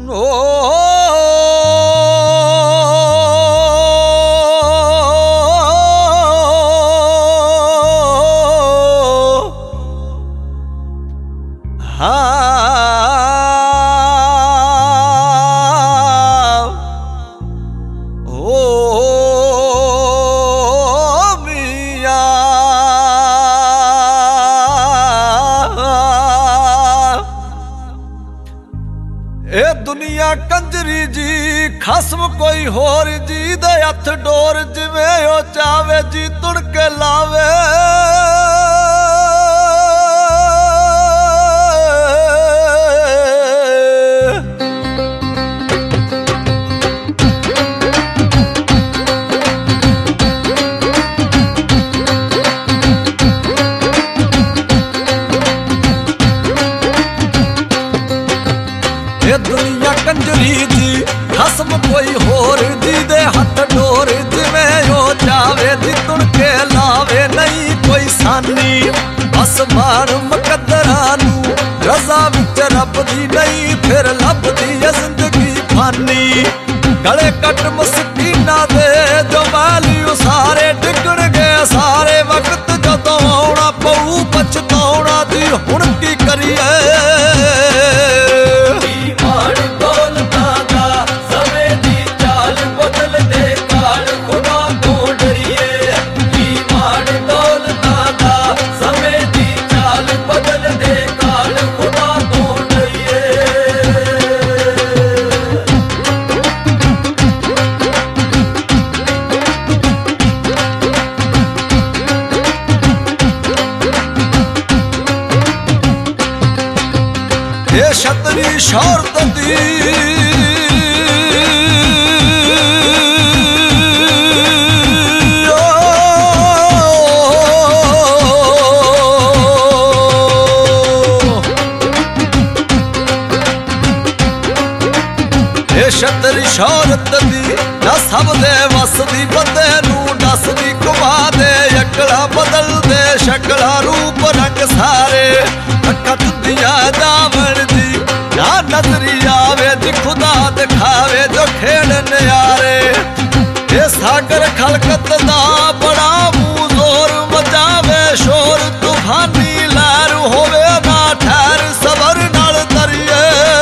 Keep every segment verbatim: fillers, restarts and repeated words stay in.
ए दुनिया कंजरी जी खसम कोई होर जी दे हथ डोर जिवें ओ चावे जी तुड़ के लावे। ए दुनिया कंजरी जी खसम कोई होर जी दे हथ डोर जिवें ओ चावे जी तुड़ के लावे। नहीं कोई सानी बस मान मुकद्दरा नू रज़ा विच रब दी नहीं फिर लभदी ए जिंदगी फानी। गले कट मस्कीना दे जो वाली सारे डिगण गए सारे वक्त जदों आउणा पऊ पछताउणा दी हुण की करिए। ये छतरी शौहरत दी ये छतरी शौहरत दी ना सब दे वस दी बंदे नू दसदी घुमा दे अकला बदल दे शकला रूप रंग सारे अक्खां तुंदियां जावण दी ना नजरी आवे जी खुदा दिखावे जो खेड़ न्यारे। ये सागर खलकत दा बड़ा मुंह जोर मचावे शोर तूफानी लहर होवे ना ठहर सबर नाल तरिए।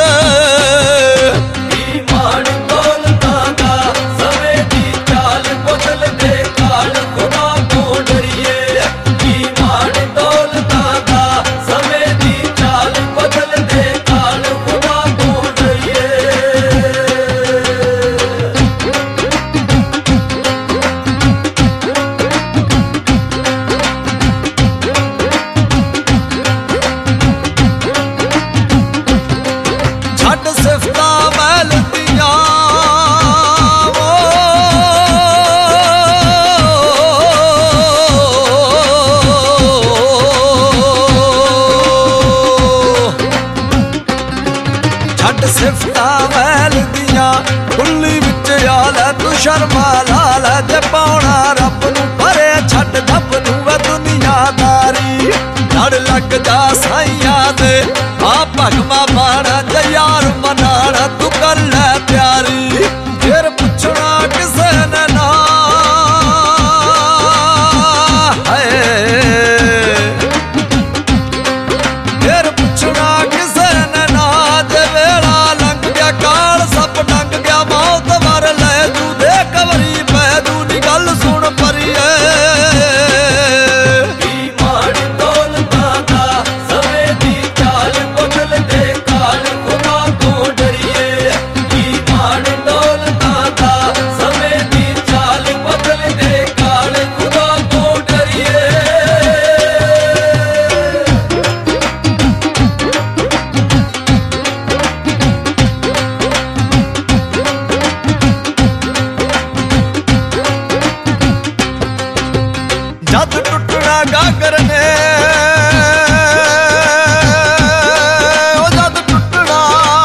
सिफता महल दियां खुली विच आल तू शर्मा लाल जे पाउणा रब नू परे छड्ड रब नू वे दुनियादारी। लड़ लग जा साइयां दे आ भगवा बाणा जे यार मनाना तू कर लै प्यारी। फिर पुछना किसे ने ना फिर पुछना किसे ने ना जे वेला लंघ गया काल सप डंग गया मौत वर ले तू दे कवरी पै तू नी गल सुन परीए। जद टुटना गागर ने ओ जद टुटना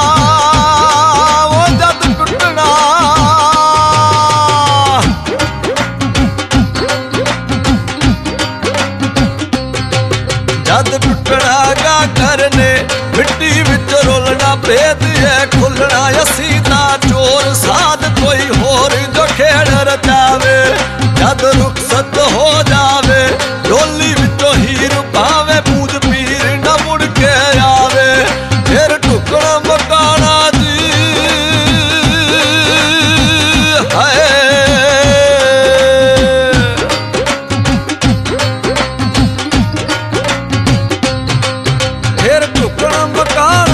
ओ जद टुटना जद टुटना गागर ने मिट्टी विच रोलना भेद है खुलना। होर जो खेड़ रचावे जद रुखसत हो जावे डोली विचों हीर पावे पूज पीर न मुड़ के आवे फिर टुकड़ा मकाना जी हाय फिर टुकड़ा मकाना